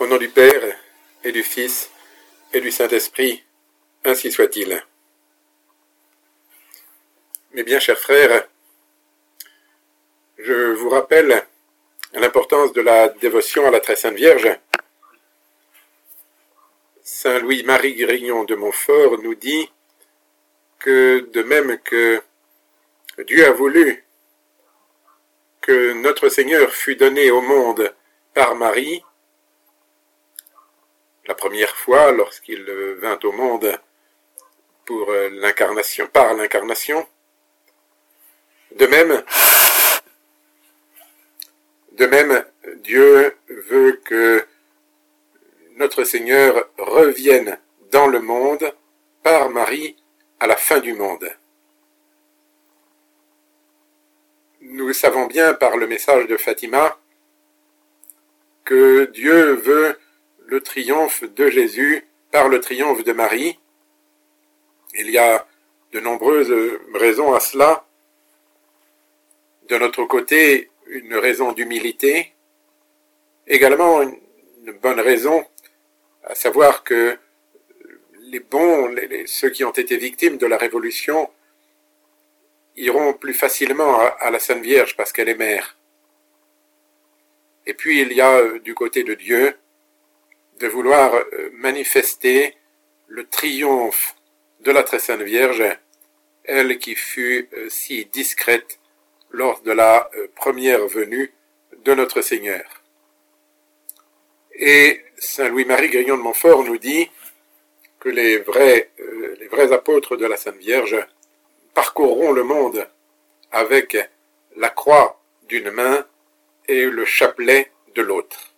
Au nom du Père, et du Fils, et du Saint-Esprit, ainsi soit-il. Mes bien chers frères, je vous rappelle l'importance de la dévotion à la Très Sainte Vierge. Saint Louis-Marie Grignon de Montfort nous dit que de même que Dieu a voulu que notre Seigneur fût donné au monde par Marie, la première fois lorsqu'il vint au monde pour l'incarnation, par l'incarnation, de même, Dieu veut que notre Seigneur revienne dans le monde par Marie à la fin du monde. Nous savons bien par le message de Fatima que Dieu veut le triomphe de Jésus par le triomphe de Marie. Il y a de nombreuses raisons à cela. De notre côté, une raison d'humilité, également une bonne raison, à savoir que les bons, ceux qui ont été victimes de la Révolution, iront plus facilement à la Sainte Vierge parce qu'elle est mère. Et puis il y a du côté de Dieu de vouloir manifester le triomphe de la Très Sainte Vierge, elle qui fut si discrète lors de la première venue de notre Seigneur. Et Saint Louis-Marie Grignon de Montfort nous dit que les vrais apôtres de la Sainte Vierge parcourront le monde avec la croix d'une main et le chapelet de l'autre.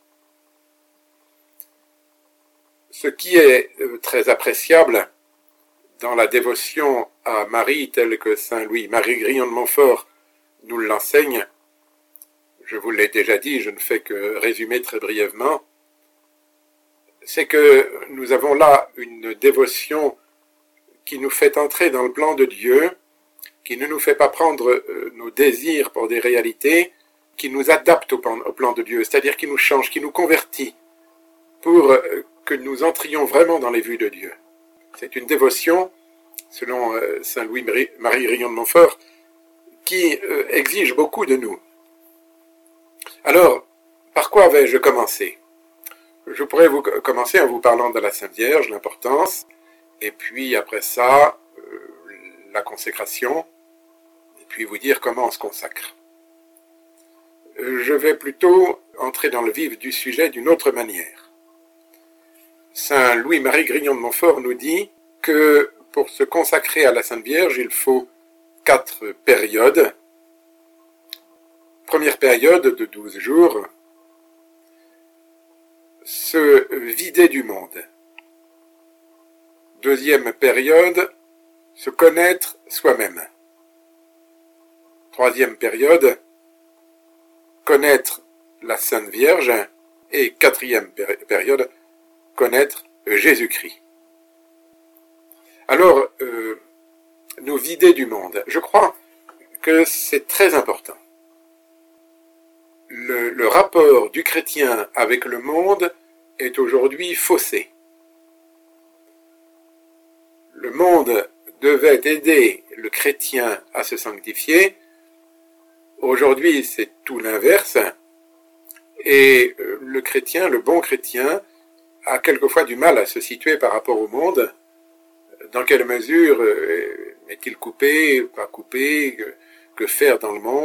Ce qui est très appréciable dans la dévotion à Marie telle que Saint Louis-Marie Grignon de Montfort nous l'enseigne, je vous l'ai déjà dit, je ne fais que résumer très brièvement, c'est que nous avons là une dévotion qui nous fait entrer dans le plan de Dieu, qui ne nous fait pas prendre nos désirs pour des réalités, qui nous adapte au plan de Dieu, c'est-à-dire qui nous change, qui nous convertit, pour que nous entrions vraiment dans les vues de Dieu. C'est une dévotion, selon Saint Louis-Marie Grignon de Montfort, qui exige beaucoup de nous. Alors, par quoi vais-je commencer ? Je pourrais commencer en vous parlant de la Sainte Vierge, l'importance, et puis après ça, la consécration, et puis vous dire comment on se consacre. Je vais plutôt entrer dans le vif du sujet d'une autre manière. Saint Louis-Marie Grignon de Montfort nous dit que pour se consacrer à la Sainte Vierge, il faut 4 périodes. Première période de 12 jours, se vider du monde. Deuxième période, se connaître soi-même. Troisième période, connaître la Sainte Vierge. Et quatrième période, connaître Jésus-Christ. Alors, nous vider du monde. Je crois que c'est très important. Le rapport du chrétien avec le monde est aujourd'hui faussé. Le monde devait aider le chrétien à se sanctifier. Aujourd'hui, c'est tout l'inverse. Et le chrétien, le bon chrétien, a quelquefois du mal à se situer par rapport au monde. Dans quelle mesure est-il coupé, pas coupé, que faire dans le monde ?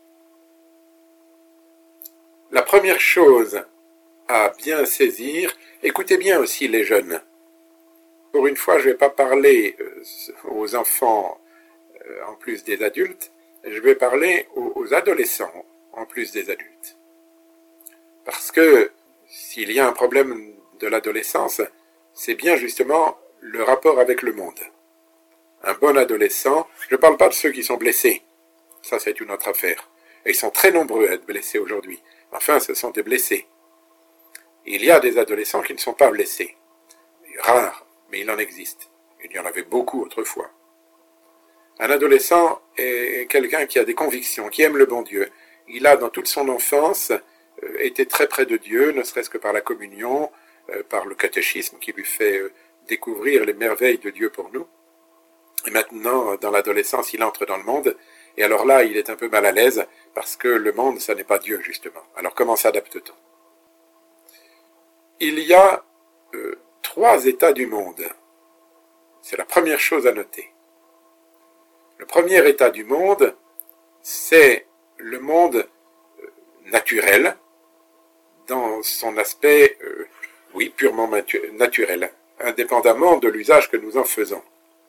La première chose à bien saisir, écoutez bien aussi les jeunes. Pour une fois, je ne vais pas parler aux enfants en plus des adultes, je vais parler aux adolescents en plus des adultes. Parce que s'il y a un problème de l'adolescence, c'est bien justement le rapport avec le monde. Un bon adolescent, je ne parle pas de ceux qui sont blessés, ça c'est une autre affaire, et ils sont très nombreux à être blessés aujourd'hui. Enfin, ce sont des blessés. Il y a des adolescents qui ne sont pas blessés. Rares, mais il en existe. Il y en avait beaucoup autrefois. Un adolescent est quelqu'un qui a des convictions, qui aime le bon Dieu. Il a dans toute son enfance était très près de Dieu, ne serait-ce que par la communion, par le catéchisme qui lui fait découvrir les merveilles de Dieu pour nous. Et maintenant, dans l'adolescence, il entre dans le monde, et alors là, il est un peu mal à l'aise, parce que le monde, ça n'est pas Dieu, justement. Alors comment s'adapte-t-on? Il y a 3 états du monde. C'est la première chose à noter. Le premier état du monde, c'est le monde naturel, dans son aspect, purement naturel, indépendamment de l'usage que nous en faisons.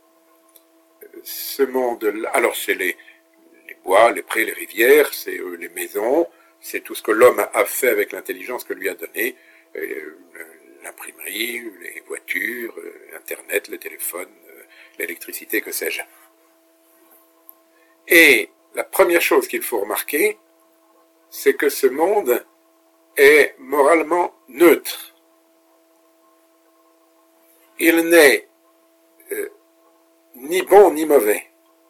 Ce monde-là, alors c'est les bois, les prés, les rivières, c'est les maisons, c'est tout ce que l'homme a fait avec l'intelligence que lui a donnée, l'imprimerie, les voitures, Internet, le téléphone, l'électricité, que sais-je. Et la première chose qu'il faut remarquer, c'est que ce monde est moralement neutre. Il n'est ni bon ni mauvais.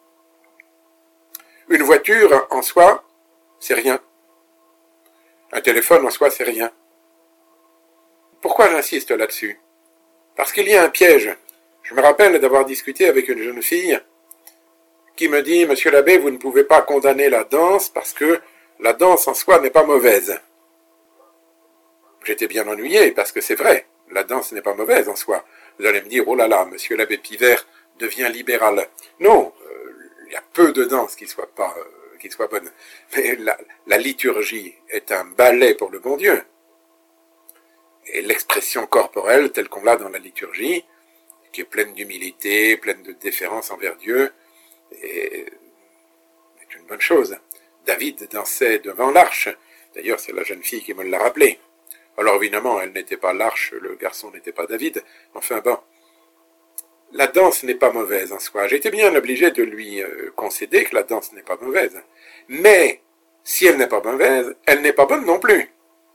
Une voiture en soi, c'est rien. Un téléphone en soi, c'est rien. Pourquoi j'insiste là-dessus? Parce qu'il y a un piège. Je me rappelle d'avoir discuté avec une jeune fille qui me dit « Monsieur l'abbé, vous ne pouvez pas condamner la danse parce que la danse en soi n'est pas mauvaise. » J'étais bien ennuyé parce que c'est vrai, la danse n'est pas mauvaise en soi. Vous allez me dire « Oh là là, monsieur l'abbé Pivert devient libéral. » Non, il y a peu de danse qui soit bonne. Mais la liturgie est un ballet pour le bon Dieu. Et l'expression corporelle telle qu'on l'a dans la liturgie, qui est pleine d'humilité, pleine de déférence envers Dieu, est une bonne chose. David dansait devant l'arche. D'ailleurs, c'est la jeune fille qui me l'a rappelé. Alors évidemment, elle n'était pas l'arche, le garçon n'était pas David. Enfin bon, la danse n'est pas mauvaise en soi. J'étais bien obligé de lui concéder que la danse n'est pas mauvaise. Mais, si elle n'est pas mauvaise, elle n'est pas bonne non plus.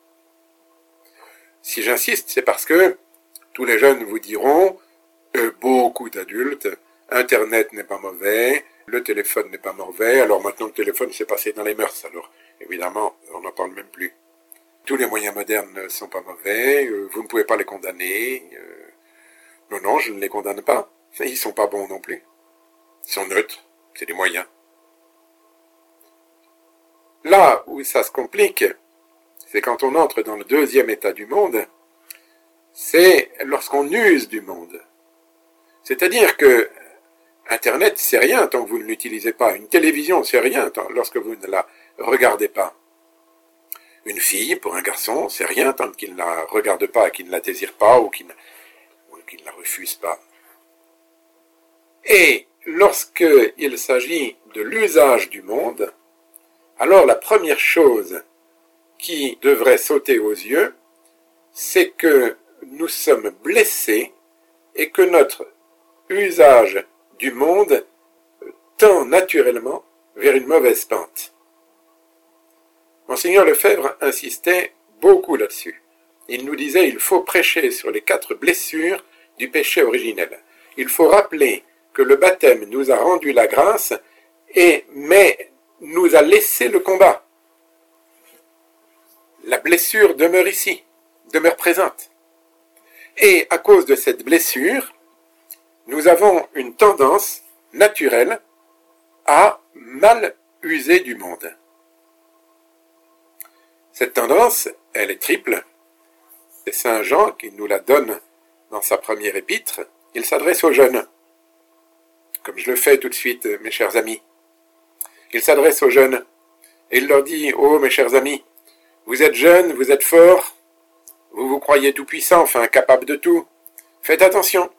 Si j'insiste, c'est parce que tous les jeunes vous diront, beaucoup d'adultes, Internet n'est pas mauvais, le téléphone n'est pas mauvais, alors maintenant le téléphone s'est passé dans les mœurs, alors évidemment, on n'en parle même plus. Tous les moyens modernes ne sont pas mauvais, vous ne pouvez pas les condamner. Non, je ne les condamne pas. Ils ne sont pas bons non plus. Ils sont neutres, c'est des moyens. Là où ça se complique, c'est quand on entre dans le deuxième état du monde, c'est lorsqu'on use du monde. C'est-à-dire que Internet, c'est rien tant que vous ne l'utilisez pas. Une télévision, c'est rien lorsque vous ne la regardez pas. Une fille, pour un garçon, c'est rien tant qu'il ne la regarde pas, qu'il ne la désire pas ou qu'il ne la refuse pas. Et lorsqu'il s'agit de l'usage du monde, alors la première chose qui devrait sauter aux yeux, c'est que nous sommes blessés et que notre usage du monde tend naturellement vers une mauvaise pente. Monseigneur Lefebvre insistait beaucoup là-dessus. Il nous disait il faut prêcher sur les 4 blessures du péché originel. Il faut rappeler que le baptême nous a rendu la grâce, mais nous a laissé le combat. La blessure demeure ici, demeure présente. Et à cause de cette blessure, nous avons une tendance naturelle à mal user du monde. Cette tendance, elle est triple. C'est Saint Jean qui nous la donne dans sa première épître. Il s'adresse aux jeunes, comme je le fais tout de suite, mes chers amis. Il s'adresse aux jeunes et il leur dit « Oh, mes chers amis, vous êtes jeunes, vous êtes forts, vous vous croyez tout puissants, enfin capables de tout. Faites attention,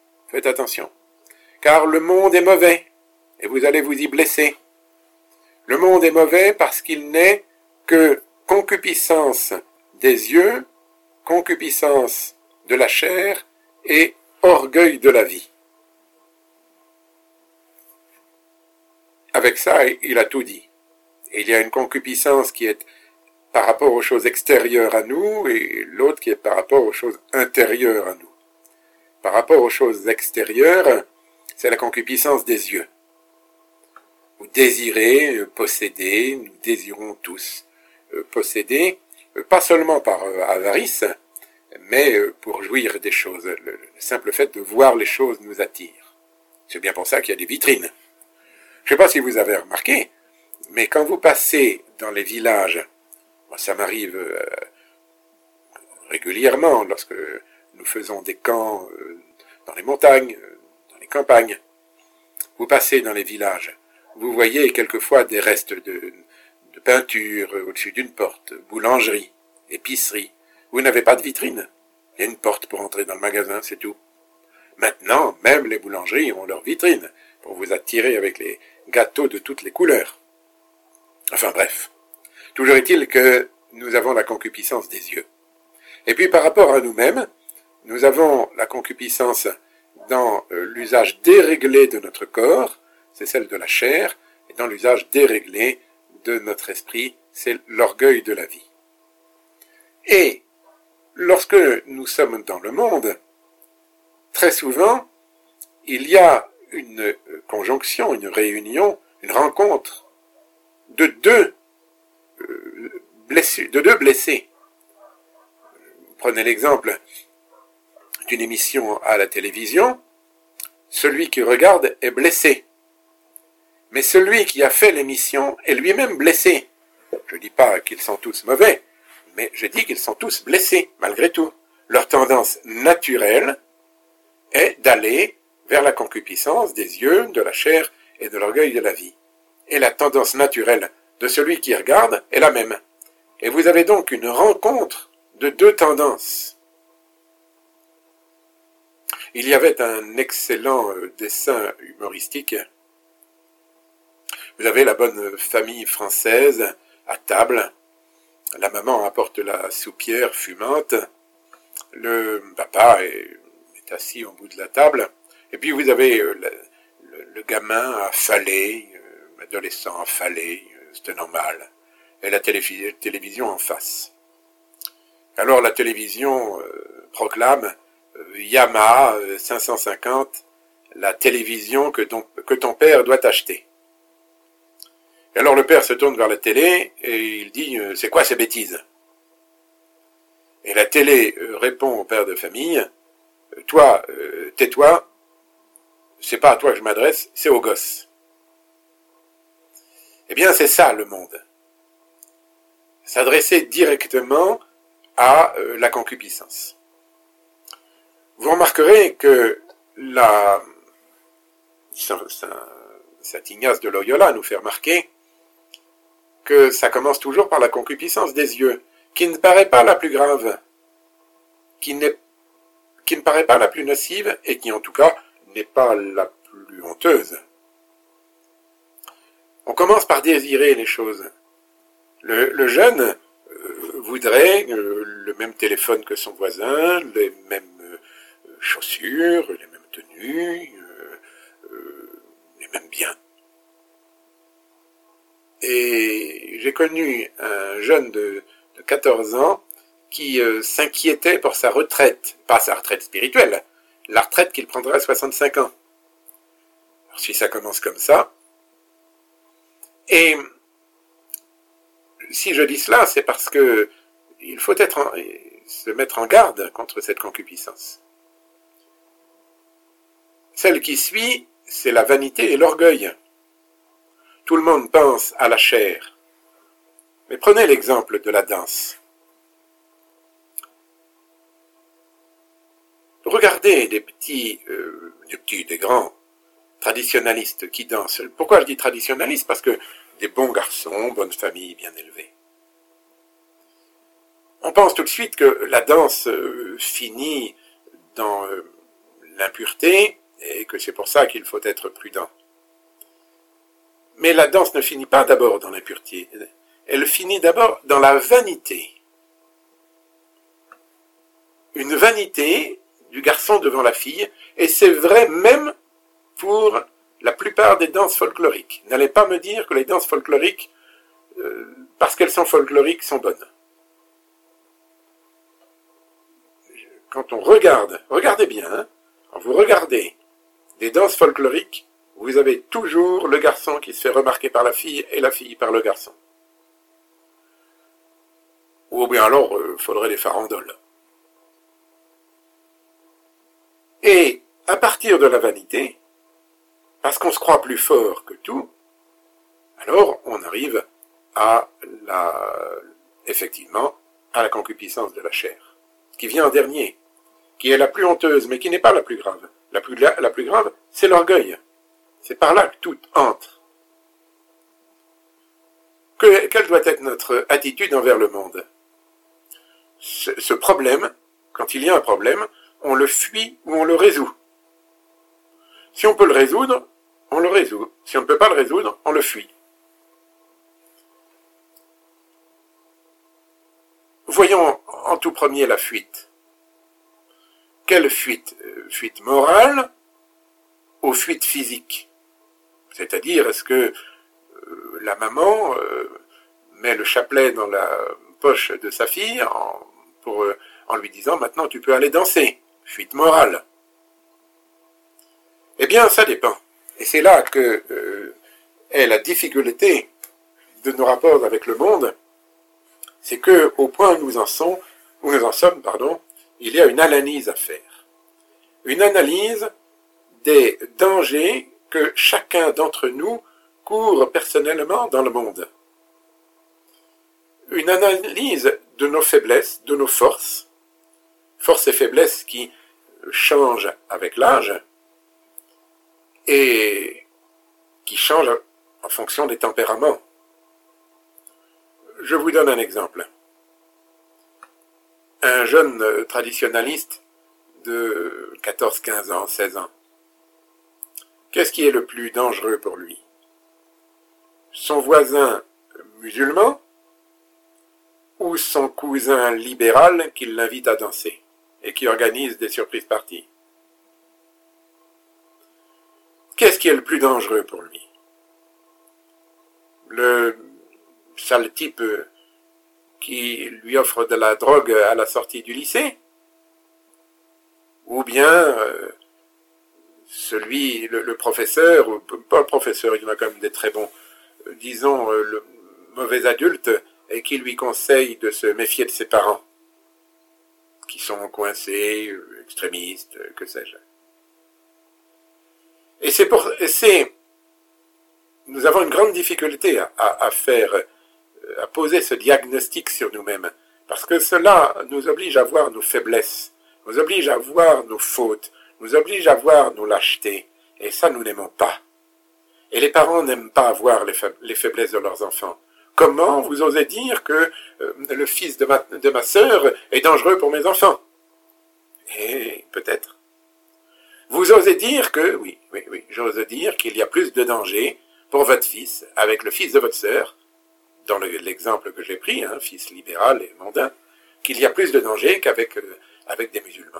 car le monde est mauvais et vous allez vous y blesser. Le monde est mauvais parce qu'il n'est que concupiscence des yeux, concupiscence de la chair et orgueil de la vie. » Avec ça, il a tout dit. Et il y a une concupiscence qui est par rapport aux choses extérieures à nous et l'autre qui est par rapport aux choses intérieures à nous. Par rapport aux choses extérieures, c'est la concupiscence des yeux. Vous désirez posséder, nous désirons tous posséder pas seulement par avarice, mais pour jouir des choses. Le simple fait de voir les choses nous attire. C'est bien pour ça qu'il y a des vitrines. Je ne sais pas si vous avez remarqué, mais quand vous passez dans les villages, moi ça m'arrive régulièrement lorsque nous faisons des camps dans les montagnes, dans les campagnes, vous passez dans les villages, vous voyez quelquefois des restes de peinture au-dessus d'une porte, boulangerie, épicerie. Vous n'avez pas de vitrine. Il y a une porte pour entrer dans le magasin, c'est tout. Maintenant, même les boulangeries ont leur vitrine pour vous attirer avec les gâteaux de toutes les couleurs. Enfin bref. Toujours est-il que nous avons la concupiscence des yeux. Et puis par rapport à nous-mêmes, nous avons la concupiscence dans l'usage déréglé de notre corps, c'est celle de la chair, et dans l'usage déréglé de notre esprit, c'est l'orgueil de la vie. Et lorsque nous sommes dans le monde, très souvent, il y a une conjonction, une réunion, une rencontre de deux blessés. Prenez l'exemple d'une émission à la télévision, celui qui regarde est blessé. Mais celui qui a fait l'émission est lui-même blessé. Je ne dis pas qu'ils sont tous mauvais, mais je dis qu'ils sont tous blessés, malgré tout. Leur tendance naturelle est d'aller vers la concupiscence des yeux, de la chair et de l'orgueil de la vie. Et la tendance naturelle de celui qui regarde est la même. Et vous avez donc une rencontre de deux tendances. Il y avait un excellent dessin humoristique. Vous avez la bonne famille française à table. La maman apporte la soupière fumante. Le papa est assis au bout de la table. Et puis vous avez le gamin affalé, l'adolescent affalé, c'est normal. Et la télévision en face. Alors la télévision proclame Yamaha 550, la télévision que ton père doit acheter. Et alors le père se tourne vers la télé et il dit c'est quoi ces bêtises? Et la télé répond au père de famille toi, tais-toi, c'est pas à toi que je m'adresse, c'est au gosse. Eh bien c'est ça le monde. S'adresser directement à la concupiscence. Vous remarquerez que saint Ignace de Loyola nous fait remarquer que ça commence toujours par la concupiscence des yeux, qui ne paraît pas la plus grave, qui ne paraît pas la plus nocive et qui en tout cas n'est pas la plus honteuse. On commence par désirer les choses. Le jeune voudrait le même téléphone que son voisin, les mêmes chaussures, les mêmes tenues, les mêmes biens. Et j'ai connu un jeune de 14 ans qui s'inquiétait pour sa retraite, pas sa retraite spirituelle, la retraite qu'il prendra à 65 ans. Alors, si ça commence comme ça, et si je dis cela, c'est parce que il faut se mettre en garde contre cette concupiscence. Celle qui suit, c'est la vanité et l'orgueil. Tout le monde pense à la chair. Mais prenez l'exemple de la danse. Regardez des grands traditionalistes qui dansent. Pourquoi je dis traditionalistes? Parce que des bons garçons, bonnes familles, bien élevées. On pense tout de suite que la danse finit dans l'impureté et que c'est pour ça qu'il faut être prudent. Mais la danse ne finit pas d'abord dans l'impureté, elle finit d'abord dans la vanité. Une vanité du garçon devant la fille, et c'est vrai même pour la plupart des danses folkloriques. N'allez pas me dire que les danses folkloriques, parce qu'elles sont folkloriques, sont bonnes. Quand on regardez bien, hein, quand vous regardez des danses folkloriques, vous avez toujours le garçon qui se fait remarquer par la fille et la fille par le garçon. Ou bien alors, faudrait des farandoles. Et à partir de la vanité, parce qu'on se croit plus fort que tout, alors on arrive effectivement, à la concupiscence de la chair, qui vient en dernier, qui est la plus honteuse, mais qui n'est pas la plus grave. La plus grave, c'est l'orgueil. C'est par là que tout entre. Quelle doit être notre attitude envers le monde? Ce problème, quand il y a un problème, on le fuit ou on le résout. Si on peut le résoudre, on le résout. Si on ne peut pas le résoudre, on le fuit. Voyons en tout premier la fuite. Quelle fuite? Fuite morale ou fuite physique? C'est-à-dire, est-ce que la maman met le chapelet dans la poche de sa fille en lui disant « Maintenant, tu peux aller danser ». Fuite morale. Eh bien, ça dépend. Et c'est là que est la difficulté de nos rapports avec le monde, c'est que au point où nous en sommes, il y a une analyse à faire. Une analyse des dangers que chacun d'entre nous court personnellement dans le monde. Une analyse de nos faiblesses, de nos forces et faiblesses qui changent avec l'âge et qui changent en fonction des tempéraments. Je vous donne un exemple. Un jeune traditionnaliste de 14, 15 ans, 16 ans. Qu'est-ce qui est le plus dangereux pour lui? Son voisin musulman ou son cousin libéral qui l'invite à danser et qui organise des surprises parties? Qu'est-ce qui est le plus dangereux pour lui? Le sale type qui lui offre de la drogue à la sortie du lycée? Ou bien le professeur, ou pas le professeur, il y en a quand même des très bons, disons le mauvais adulte, et qui lui conseille de se méfier de ses parents, qui sont coincés, extrémistes, que sais-je. Nous avons une grande difficulté à poser ce diagnostic sur nous-mêmes, parce que cela nous oblige à voir nos faiblesses, nous oblige à voir nos fautes, nous oblige à voir nos lâchetés, et ça nous n'aimons pas. Et les parents n'aiment pas voir les faiblesses de leurs enfants. Comment vous osez dire que le fils de ma sœur est dangereux pour mes enfants? Et peut-être. Vous osez dire que, oui, j'ose dire qu'il y a plus de danger pour votre fils avec le fils de votre sœur, dans l'exemple que j'ai pris, fils libéral et mondain, qu'il y a plus de danger qu'avec des musulmans.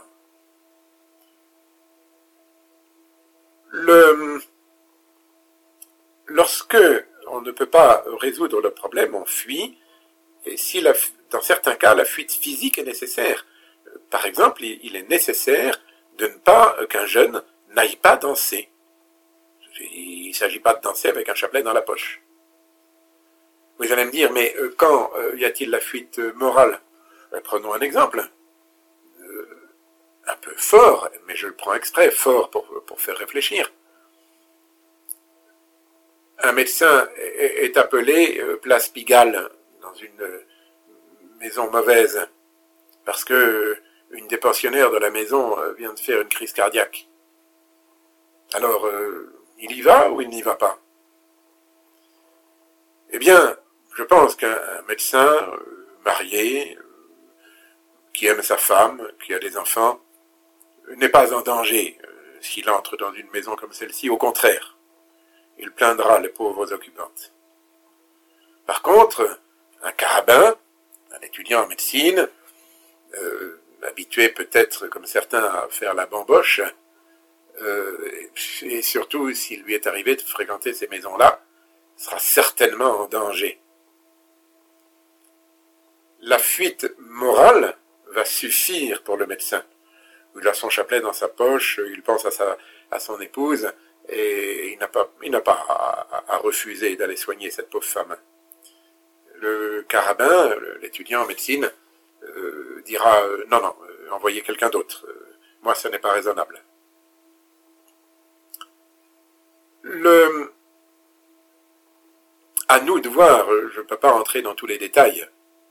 Lorsque on ne peut pas résoudre le problème, on fuit, et dans certains cas, la fuite physique est nécessaire. Par exemple, il est nécessaire de ne pas qu'un jeune n'aille pas danser. Il ne s'agit pas de danser avec un chapelet dans la poche. Vous allez me dire, mais quand y a-t-il la fuite morale? Prenons un exemple. Un peu fort, mais je le prends exprès, fort pour faire réfléchir. Un médecin est appelé place Pigalle dans une maison mauvaise parce que une des pensionnaires de la maison vient de faire une crise cardiaque. Alors, il y va ou il n'y va pas? Eh bien, je pense qu'un médecin marié, qui aime sa femme, qui a des enfants, n'est pas en danger s'il entre dans une maison comme celle-ci. Au contraire, il plaindra les pauvres occupantes. Par contre, un carabin, un étudiant en médecine, habitué peut-être comme certains à faire la bamboche, et surtout s'il lui est arrivé de fréquenter ces maisons-là, sera certainement en danger. La fuite morale va suffire pour le médecin. Il a son chapelet dans sa poche, il pense à son épouse, et il n'a pas à refuser d'aller soigner cette pauvre femme. le carabin, l'étudiant en médecine, dira non, non, envoyez quelqu'un d'autre. Moi, ce n'est pas raisonnable. À nous de voir, je ne peux pas rentrer dans tous les détails,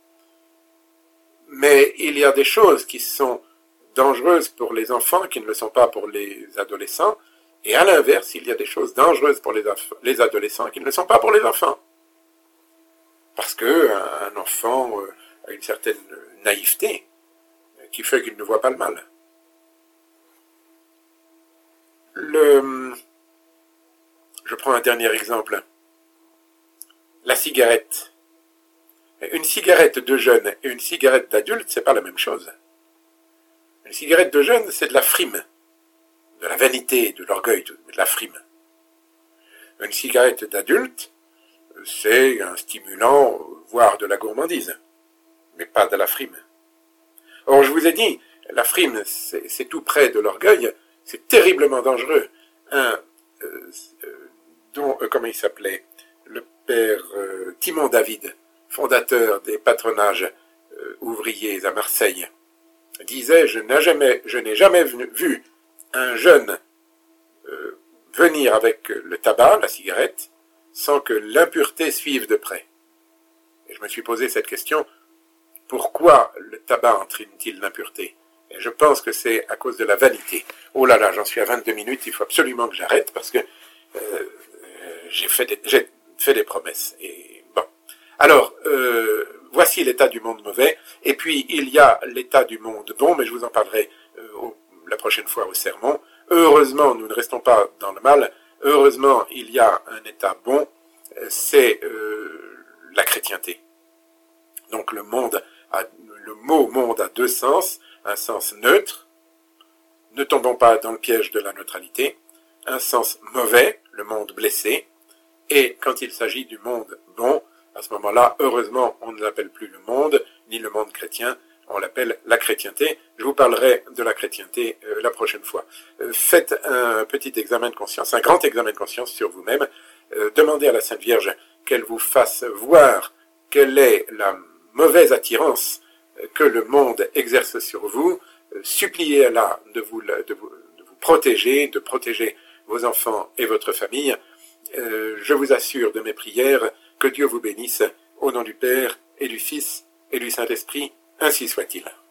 mais il y a des choses qui sont dangereuses pour les enfants qui ne le sont pas pour les adolescents, et à l'inverse, il y a des choses dangereuses pour les adolescents qui ne le sont pas pour les enfants. Parce qu'un enfant a une certaine naïveté qui fait qu'il ne voit pas le mal. Je prends un dernier exemple. La cigarette. Une cigarette de jeune et une cigarette d'adulte, c'est pas la même chose. Une cigarette de jeune, c'est de la frime, de la vanité, de l'orgueil, de la frime. Une cigarette d'adulte, c'est un stimulant, voire de la gourmandise, mais pas de la frime. Or, je vous ai dit, la frime, c'est tout près de l'orgueil, c'est terriblement dangereux. Comment il s'appelait, le père Timon David, fondateur des patronages ouvriers à Marseille, disait, je n'ai jamais vu un jeune venir avec le tabac, la cigarette, sans que l'impureté suive de près. Et je me suis posé cette question, pourquoi le tabac entraîne-t-il l'impureté? Et je pense que c'est à cause de la vanité. Oh là là, j'en suis à 22 minutes, il faut absolument que j'arrête parce que j'ai fait des promesses. Et bon. Alors, voici l'état du monde mauvais, et puis il y a l'état du monde bon, mais je vous en parlerai la prochaine fois au sermon. Heureusement, nous ne restons pas dans le mal. Heureusement, il y a un état bon, c'est la chrétienté. Donc le mot monde a deux sens, un sens neutre, ne tombons pas dans le piège de la neutralité, un sens mauvais, le monde blessé, et quand il s'agit du monde bon, à ce moment-là, heureusement, on ne l'appelle plus le monde, ni le monde chrétien, on l'appelle la chrétienté. Je vous parlerai de la chrétienté la prochaine fois. Faites un petit examen de conscience, un grand examen de conscience sur vous-même. Demandez à la Sainte Vierge qu'elle vous fasse voir quelle est la mauvaise attirance que le monde exerce sur vous. Suppliez-la de vous protéger, de protéger vos enfants et votre famille. Je vous assure de mes prières que Dieu vous bénisse, au nom du Père et du Fils et du Saint-Esprit, ainsi soit-il.